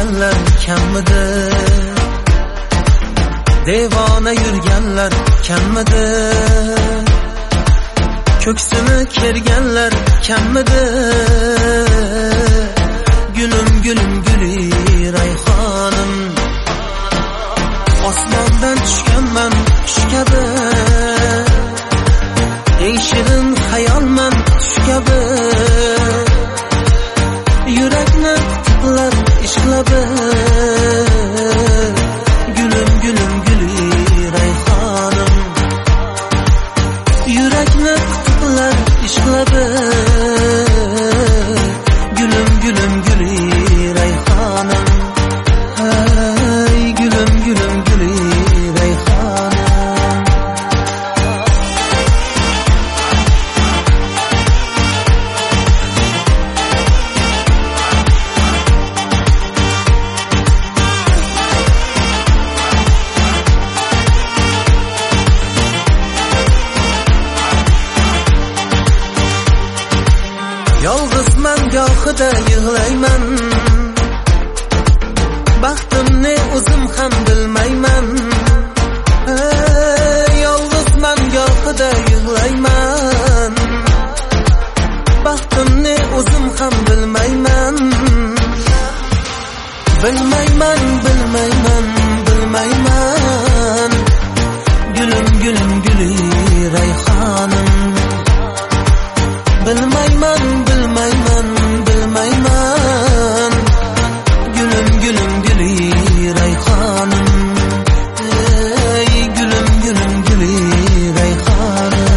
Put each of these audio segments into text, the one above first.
yurganlar kammidi? Devona yurganlar kammidi? Ko'ksini kerganlar kammidi? Gülüm gülüm gülü rayhonim, osmondan tushganman qush kabi. Eng shirin xayolman tush kabi. Yurakni qitiqlar ishqlabi. Gülüm gülüm gülü rayhonim, yurakni qitiqlar ishqlabi. Gülüm gülüm gülü rayhonim, hey gülüm gülüm gülü rayhonim. Yolg'izman gohida yig'layman, baxtimni o'zim ham bilmayman. Yolg'izman gohida yig'layman, baxtimni o'zim ham bilmayman. Bilmayman, bilmayman, bilmayman. Gülüm gülüm gülü rayhonim, bilmayman, bilmayman, bilmayman. Gülüm gülüm gülü rayhonim, ey gülüm gülüm gülü rayhonim.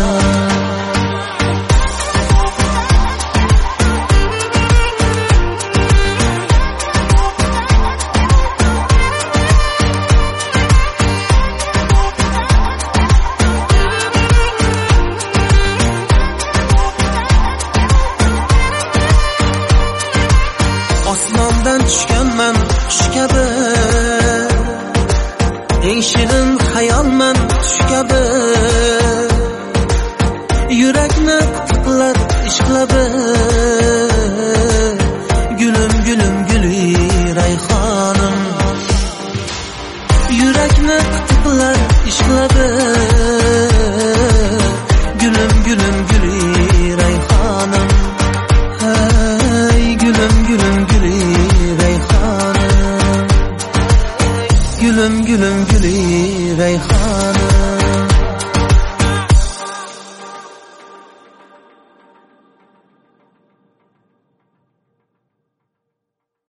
Osmondan tushganman qush kabi. Eng shirin xayolman tush kabi. Yurakni qitiqlar ishqlabi. Gülüm gülüm gülü rayhonim, yurakni qitiqlar ishqlabi. Gülüm gülüm gülü rayhonim, hey gülüm gülüm gülü rayhonim. Gülüm gülüm gülü rayhonim.